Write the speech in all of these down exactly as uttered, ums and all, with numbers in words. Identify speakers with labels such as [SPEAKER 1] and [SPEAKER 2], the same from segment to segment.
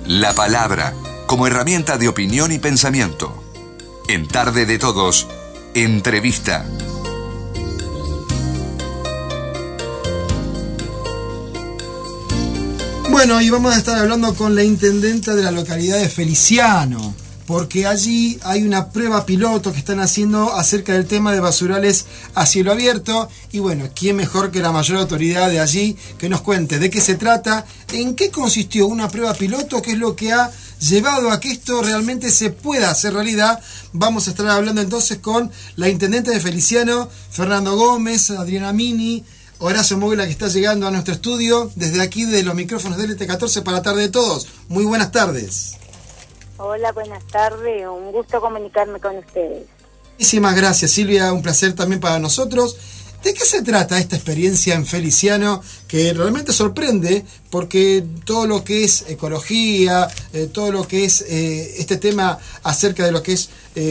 [SPEAKER 1] La palabra como herramienta de opinión y pensamiento. En Tarde de Todos, entrevista.
[SPEAKER 2] Bueno, y vamos a estar hablando con la intendenta de la localidad de Feliciano, porque allí hay una prueba piloto que están haciendo acerca del tema de basurales a cielo abierto. Y bueno, ¿quién mejor que la mayor autoridad de allí que nos cuente de qué se trata, en qué consistió una prueba piloto, qué es lo que ha llevado a que esto realmente se pueda hacer realidad? Vamos a estar hablando entonces con la intendente de Feliciano, Fernando Gómez, Adriana Mini, Horacio Móvila, que está llegando a nuestro estudio desde aquí de los micrófonos de L T catorce para Tarde de Todos. Muy buenas tardes.
[SPEAKER 3] Hola, buenas tardes. Un gusto comunicarme con ustedes.
[SPEAKER 2] Muchísimas gracias, Silvia. Un placer también para nosotros. ¿De qué se trata esta experiencia en Feliciano que realmente sorprende? Porque todo lo que es ecología, eh, todo lo que es eh, este tema acerca de lo que es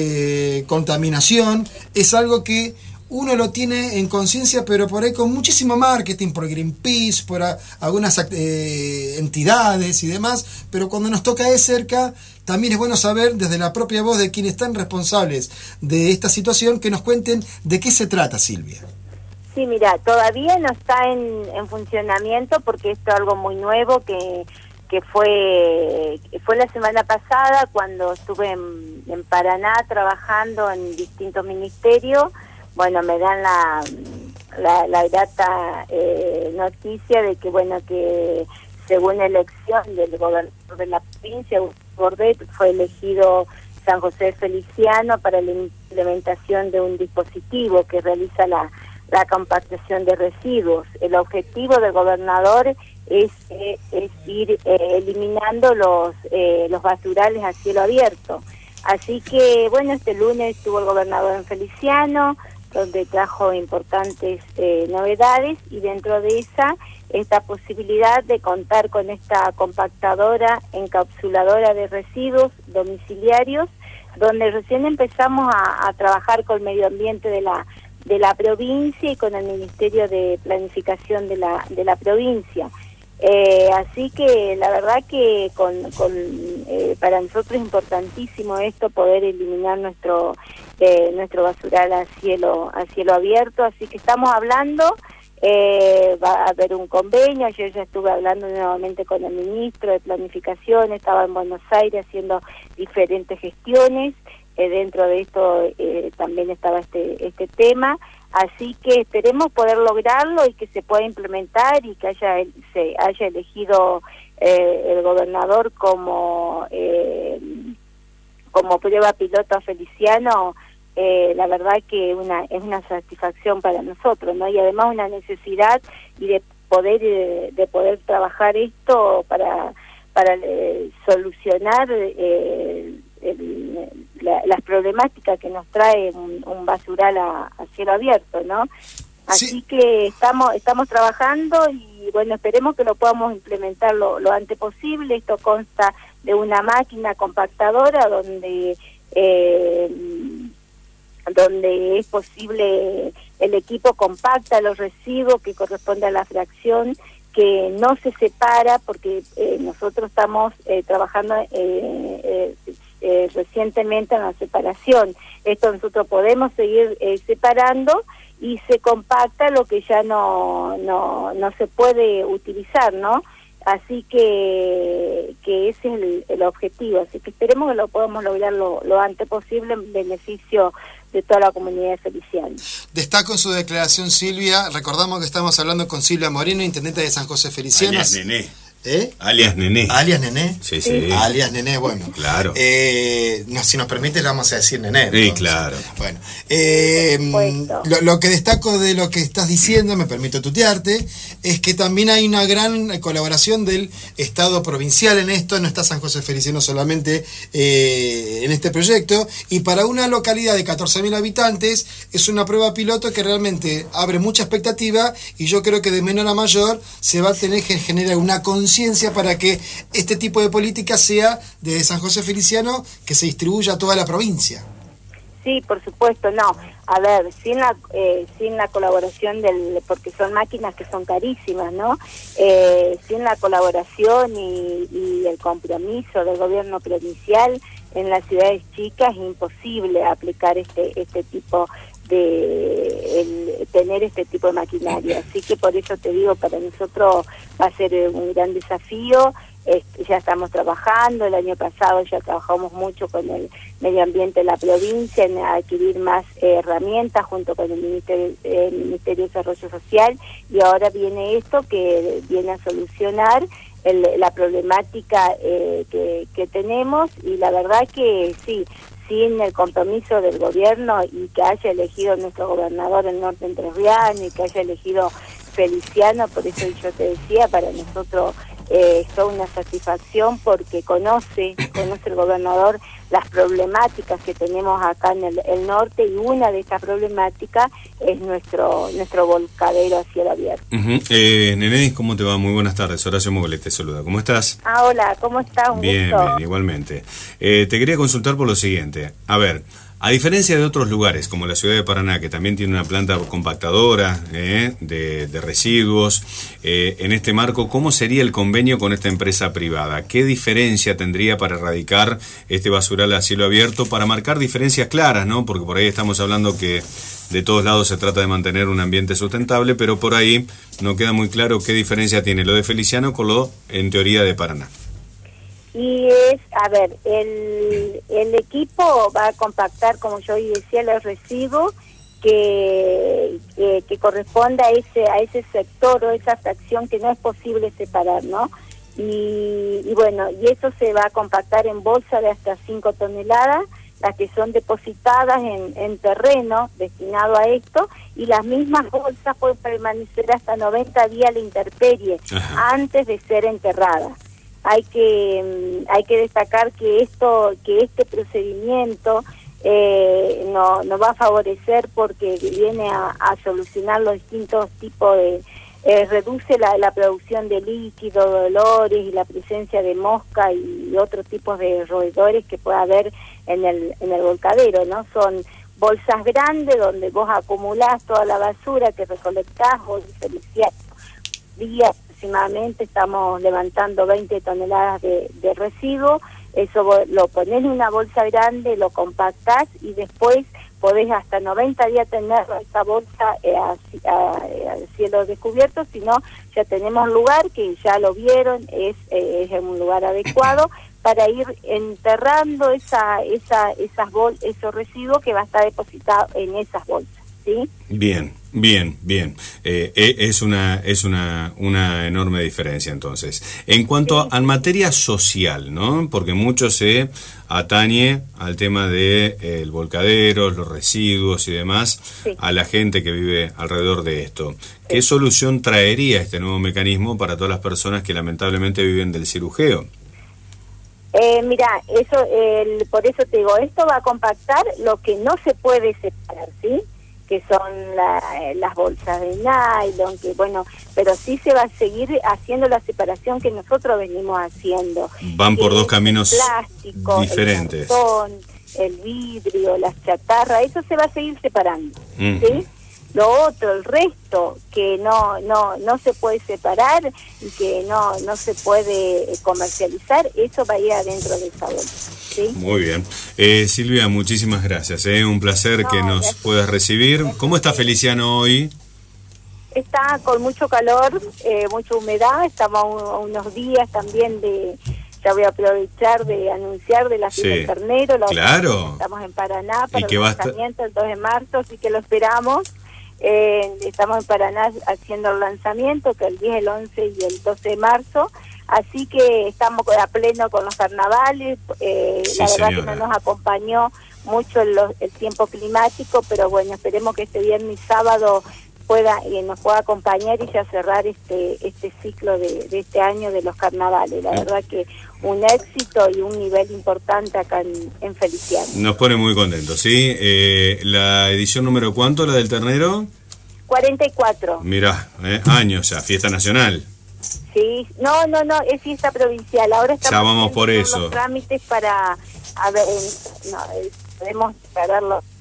[SPEAKER 2] eh, contaminación, es algo que uno lo tiene en conciencia, pero por ahí con muchísimo marketing, por Greenpeace, por a, algunas eh, entidades y demás, pero cuando nos toca de cerca, también es bueno saber desde la propia voz de quienes están responsables de esta situación, que nos cuenten de qué se trata, Silvia.
[SPEAKER 3] Sí, mira, todavía no está en, en funcionamiento porque esto es algo muy nuevo que, que fue, fue la semana pasada cuando estuve en, en Paraná trabajando en distintos ministerios. Bueno, me dan la, la, la grata eh, noticia de que, bueno, que según la elección del gobernador de la provincia, Bordet, fue elegido San José Feliciano para la implementación de un dispositivo que realiza la, la compactación de residuos. El objetivo del gobernador es, eh, es ir eh, eliminando los, eh, los basurales a cielo abierto. Así que, bueno, este lunes estuvo el gobernador en Feliciano, donde trajo importantes eh, novedades, y dentro de esa, esta posibilidad de contar con esta compactadora encapsuladora de residuos domiciliarios, donde recién empezamos a, a trabajar con el medio ambiente de la de la provincia y con el Ministerio de Planificación de la de la provincia. Eh, así que la verdad que con, con eh, para nosotros es importantísimo esto, poder eliminar nuestro eh, nuestro basural a cielo a cielo abierto. Así que estamos hablando, eh, va a haber un convenio. Yo ya estuve hablando nuevamente con el ministro de Planificación, estaba en Buenos Aires haciendo diferentes gestiones. Eh, dentro de esto eh, también estaba este este tema. Así que esperemos poder lograrlo y que se pueda implementar y que haya se haya elegido eh, el gobernador como eh, como prueba piloto a Feliciano. Eh, la verdad que una es una satisfacción para nosotros, ¿no? Y además una necesidad y de poder eh, de poder trabajar esto para para eh, solucionar eh, el, la, las problemáticas que nos trae un, un basural a, a cielo abierto, ¿no? Así sí. que estamos estamos trabajando y bueno, esperemos que lo podamos implementar lo, lo antes posible. Esto consta de una máquina compactadora donde eh, donde es posible, el equipo compacta los residuos que corresponde a la fracción, que no se separa porque eh, nosotros estamos eh, trabajando eh, eh, eh, recientemente en la separación. Esto nosotros podemos seguir eh, separando y se compacta lo que ya no no no se puede utilizar, ¿no? Así que que ese es el, el objetivo. Así que esperemos que lo podamos lograr lo, lo antes posible en beneficio de toda la comunidad de Feliciano.
[SPEAKER 2] Destaco su declaración, Silvia. Recordamos que estamos hablando con Silvia Moreno, intendente de San José Feliciano.
[SPEAKER 4] Alias Nené.
[SPEAKER 2] ¿Eh?
[SPEAKER 4] Alias Nené.
[SPEAKER 2] ¿Alias Nené?
[SPEAKER 4] Sí, sí.
[SPEAKER 2] Alias Nené, bueno.
[SPEAKER 4] Claro.
[SPEAKER 2] Eh, no, si nos permite, le vamos a decir Nené.
[SPEAKER 4] Sí, entonces. Claro.
[SPEAKER 2] Bueno, eh, lo, lo que destaco de lo que estás diciendo, me permito tutearte, es que también hay una gran colaboración del Estado provincial en esto. No está San José Feliciano solamente eh, en este proyecto, y para una localidad de catorce mil habitantes es una prueba piloto que realmente abre mucha expectativa, y yo creo que de menor a mayor se va a tener que generar una conciencia para que este tipo de política sea desde San José Feliciano, que se distribuya a toda la provincia.
[SPEAKER 3] Sí, por supuesto, no. A ver, sin la eh, sin la colaboración del, porque son máquinas que son carísimas, ¿no? Eh, sin la colaboración y, y el compromiso del gobierno provincial en las ciudades chicas es imposible aplicar este este tipo de el, tener este tipo de maquinaria. Así que por eso te digo, para nosotros va a ser un gran desafío. Este, ya estamos trabajando, el año pasado ya trabajamos mucho con el medio ambiente de la provincia en adquirir más eh, herramientas junto con el Ministerio, eh, el Ministerio de Desarrollo Social, y ahora viene esto que viene a solucionar el, la problemática eh, que, que tenemos, y la verdad que sí, sin el compromiso del gobierno y que haya elegido nuestro gobernador el norte entrerriano y que haya elegido Feliciano, por eso yo te decía, para nosotros Eh, es toda una satisfacción porque conoce, conoce el gobernador las problemáticas que tenemos acá en el, el norte, y una de estas problemáticas es nuestro nuestro volcadero a cielo abierto.
[SPEAKER 4] Uh-huh. eh, Nené, ¿cómo te va? Muy buenas tardes, Horacio Mogole te saluda. ¿Cómo estás?
[SPEAKER 3] Ah, hola, ¿cómo estás? Un
[SPEAKER 4] bien,
[SPEAKER 3] gusto.
[SPEAKER 4] bien, igualmente. Eh, te quería consultar por lo siguiente. A ver, a diferencia de otros lugares, como la ciudad de Paraná, que también tiene una planta compactadora eh, de, de residuos, eh, en este marco, ¿cómo sería el convenio con esta empresa privada? ¿Qué diferencia tendría para erradicar este basural a cielo abierto? Para marcar diferencias claras, ¿no? Porque por ahí estamos hablando que de todos lados se trata de mantener un ambiente sustentable, pero por ahí no queda muy claro qué diferencia tiene lo de Feliciano con lo, en teoría, de Paraná.
[SPEAKER 3] Y es, a ver, el, el equipo va a compactar, como yo hoy decía, los residuos que, que, que corresponde a ese a ese sector o esa fracción que no es posible separar, ¿no? Y, y bueno, y eso se va a compactar en bolsas de hasta cinco toneladas, las que son depositadas en, en terreno destinado a esto, y las mismas bolsas pueden permanecer hasta noventa días a la intemperie. Ajá. Antes de ser enterradas. Hay que hay que destacar que esto que este procedimiento eh, no nos va a favorecer porque viene a, a solucionar los distintos tipos de eh, reduce la, la producción de líquido, de olores y la presencia de mosca y otros tipos de roedores que pueda haber en el en el volcadero, ¿no? Son bolsas grandes donde vos acumulás toda la basura que recolectás, vos diferenciás días. Aproximadamente estamos levantando veinte toneladas de, de residuo. Eso lo ponés en una bolsa grande, lo compactás y después podés hasta noventa días tener esa bolsa eh, al cielo descubierto. Si no, ya tenemos lugar que ya lo vieron, es, eh, es un lugar adecuado para ir enterrando esa esa esas bol esos residuos que va a estar depositado en esas bolsas, ¿sí?
[SPEAKER 4] Bien. Bien, bien. Eh, es una es una una enorme diferencia entonces. En cuanto a, a materia social, ¿no? Porque mucho se atañe al tema de eh, el volcadero, los residuos y demás, sí, a la gente que vive alrededor de esto. Sí. ¿Qué solución traería este nuevo mecanismo para todas las personas que lamentablemente viven del cirujeo?
[SPEAKER 3] Eh, mira, eso, el, por eso te digo, esto va a compactar lo que no se puede separar, ¿sí? Que son la, las bolsas de nylon, que bueno, pero sí se va a seguir haciendo la separación que nosotros venimos haciendo.
[SPEAKER 4] Van por dos caminos
[SPEAKER 3] plástico,
[SPEAKER 4] diferentes.
[SPEAKER 3] El cartón, el vidrio, las chatarras, eso se va a seguir separando, uh-huh. ¿sí? Lo otro, el resto, que no no no se puede separar y que no no se puede comercializar, eso va a ir adentro del sabor, ¿sí?
[SPEAKER 4] Muy bien. Eh, Silvia, muchísimas gracias. ¿eh? Un placer no, que nos gracias. puedas recibir. ¿Cómo está Feliciano hoy?
[SPEAKER 3] Está con mucho calor, eh, mucha humedad. Estamos a unos días también de... Ya voy a aprovechar de anunciar de la fiesta sí. del ternero. La
[SPEAKER 4] claro.
[SPEAKER 3] Estamos en Paraná para
[SPEAKER 4] el
[SPEAKER 3] lanzamiento el dos de marzo, así que lo esperamos. Eh, estamos en Paraná haciendo el lanzamiento, que el diez, el once y el doce de marzo, así que estamos a pleno con los carnavales. Eh, sí, la verdad señora. que no nos acompañó mucho el, el tiempo climático, pero bueno, esperemos que este viernes y sábado pueda y nos pueda acompañar y ya cerrar este este ciclo de, de este año de los carnavales. La verdad que un éxito y un nivel importante acá en, en Feliciano.
[SPEAKER 4] Nos pone muy contentos, ¿sí? Eh, ¿La edición número cuánto, la del ternero?
[SPEAKER 3] cuarenta y cuatro.
[SPEAKER 4] Mirá, eh, años ya, fiesta nacional.
[SPEAKER 3] Sí, no, no, no, es fiesta provincial. Ahora estamos
[SPEAKER 4] ya vamos por eso.
[SPEAKER 3] Los trámites para, a ver, no, podemos declararlo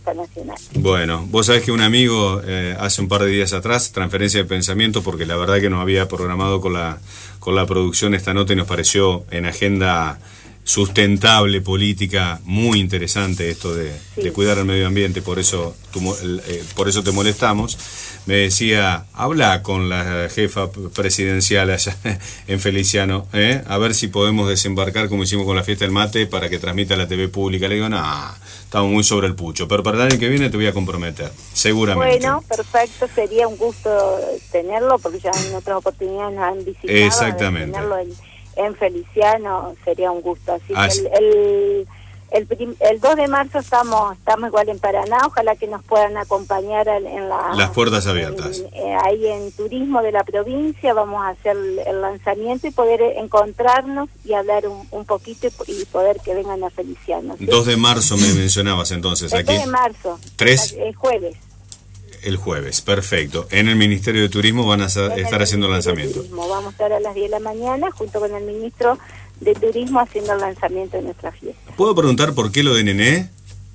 [SPEAKER 3] fiesta nacional.
[SPEAKER 4] Bueno, vos sabés que un amigo eh, hace un par de días atrás, transferencia de pensamiento, porque la verdad que nos había programado con la, con la producción esta nota y nos pareció en agenda sustentable, política, muy interesante esto de, sí. de cuidar el medio ambiente, por eso, tu, eh, por eso te molestamos. Me decía, habla con la jefa presidencial allá en Feliciano, ¿eh? a ver si podemos desembarcar como hicimos con la fiesta del mate para que transmita la T V pública. Le digo, no, estamos muy sobre el pucho, pero para el año que viene te voy a comprometer, seguramente.
[SPEAKER 3] Bueno, perfecto, sería un gusto tenerlo, porque ya en otras oportunidades nos han visitado.
[SPEAKER 4] Exactamente.
[SPEAKER 3] Tenerlo en, en Feliciano sería un gusto. Así
[SPEAKER 4] ah,
[SPEAKER 3] que el, el, el, prim, el dos de marzo estamos estamos igual en Paraná, ojalá que nos puedan acompañar en la...
[SPEAKER 4] Las puertas abiertas.
[SPEAKER 3] En, eh, ahí en Turismo de la provincia vamos a hacer el, el lanzamiento y poder encontrarnos y hablar un, un poquito y, y poder que vengan a Feliciano. ¿sí?
[SPEAKER 4] dos de marzo me mencionabas entonces.
[SPEAKER 3] El
[SPEAKER 4] aquí.
[SPEAKER 3] dos de marzo.
[SPEAKER 4] ¿tres?
[SPEAKER 3] El jueves.
[SPEAKER 4] El jueves, perfecto. En el Ministerio de Turismo van a estar el haciendo el lanzamiento.
[SPEAKER 3] Vamos a estar a las diez de la mañana junto con el ministro de Turismo haciendo el lanzamiento de nuestra fiesta.
[SPEAKER 4] ¿Puedo preguntar por qué lo de Nené?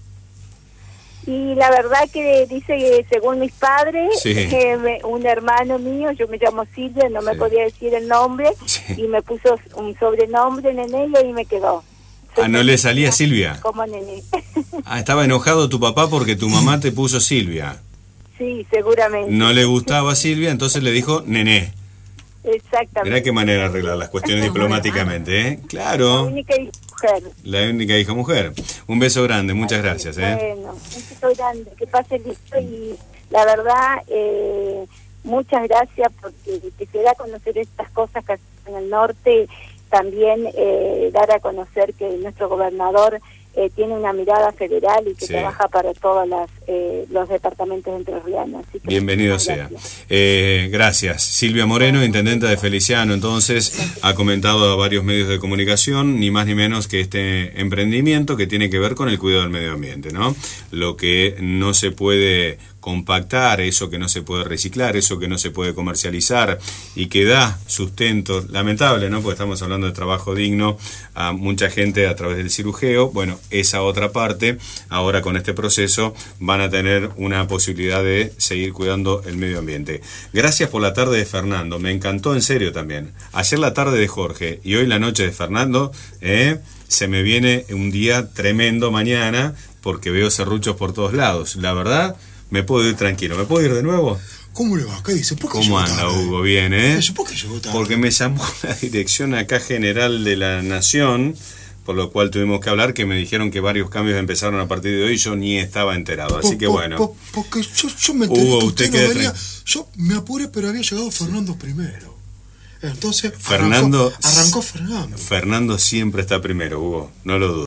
[SPEAKER 3] Y la verdad que dice que según mis padres,
[SPEAKER 4] sí.
[SPEAKER 3] eh, me, un hermano mío, yo me llamo Silvia, no me sí. podía decir el nombre, sí. y me puso un sobrenombre, Nené, y ahí me quedó.
[SPEAKER 4] Soy ah, ¿no le salía Silvia?
[SPEAKER 3] Como Nené.
[SPEAKER 4] Ah, estaba enojado tu papá porque tu mamá te puso Silvia.
[SPEAKER 3] Sí, seguramente.
[SPEAKER 4] No le gustaba Silvia, entonces le dijo Nené.
[SPEAKER 3] Exactamente.
[SPEAKER 4] Mirá qué manera de arreglar las cuestiones diplomáticamente, ¿eh? Claro.
[SPEAKER 3] La única hija mujer.
[SPEAKER 4] La única hija mujer. Un beso grande, muchas gracias, ¿eh?
[SPEAKER 3] Bueno, un beso grande, que pase listo y la verdad, eh, muchas gracias porque que se da a conocer estas cosas que en el norte, también eh, dar a conocer que nuestro gobernador Eh, tiene una mirada federal y que sí. trabaja para todos las, eh, los departamentos entrerrianos. Así que
[SPEAKER 4] bienvenido sea. Eh, gracias. Silvia Moreno, intendenta de Feliciano, entonces, ha comentado a varios medios de comunicación, ni más ni menos que este emprendimiento que tiene que ver con el cuidado del medio ambiente, ¿no? Lo que no se puede compactar, eso que no se puede reciclar, eso que no se puede comercializar y que da sustento, lamentable, ¿no? Porque estamos hablando de trabajo digno a mucha gente a través del cirujeo. Bueno, esa otra parte, ahora con este proceso van a tener una posibilidad de seguir cuidando el medio ambiente. Gracias por la tarde de Fernando, me encantó en serio también. Ayer la tarde de Jorge y hoy la noche de Fernando, ¿eh? Se me viene un día tremendo mañana porque veo serruchos por todos lados. La verdad, me puedo ir tranquilo. ¿Me puedo ir de nuevo?
[SPEAKER 5] ¿Cómo le va? ¿Qué dice? ¿Por qué
[SPEAKER 4] ¿Cómo anda,
[SPEAKER 5] tarde?
[SPEAKER 4] Hugo? Bien, ¿eh?
[SPEAKER 5] ¿Por qué llegó tarde?
[SPEAKER 4] Porque me llamó la dirección acá general de la Nación, por lo cual tuvimos que hablar, que me dijeron que varios cambios empezaron a partir de hoy y yo ni estaba enterado. Así
[SPEAKER 5] po,
[SPEAKER 4] que
[SPEAKER 5] po,
[SPEAKER 4] bueno.
[SPEAKER 5] Po, porque yo, yo me enteré
[SPEAKER 4] Hugo,
[SPEAKER 5] que
[SPEAKER 4] usted,
[SPEAKER 5] usted no venía.
[SPEAKER 4] Tren...
[SPEAKER 5] Yo me apuré, pero había llegado Fernando primero. Entonces,
[SPEAKER 4] Fernando,
[SPEAKER 5] arrancó, arrancó Fernando.
[SPEAKER 4] Fernando siempre está primero, Hugo, no lo dudo.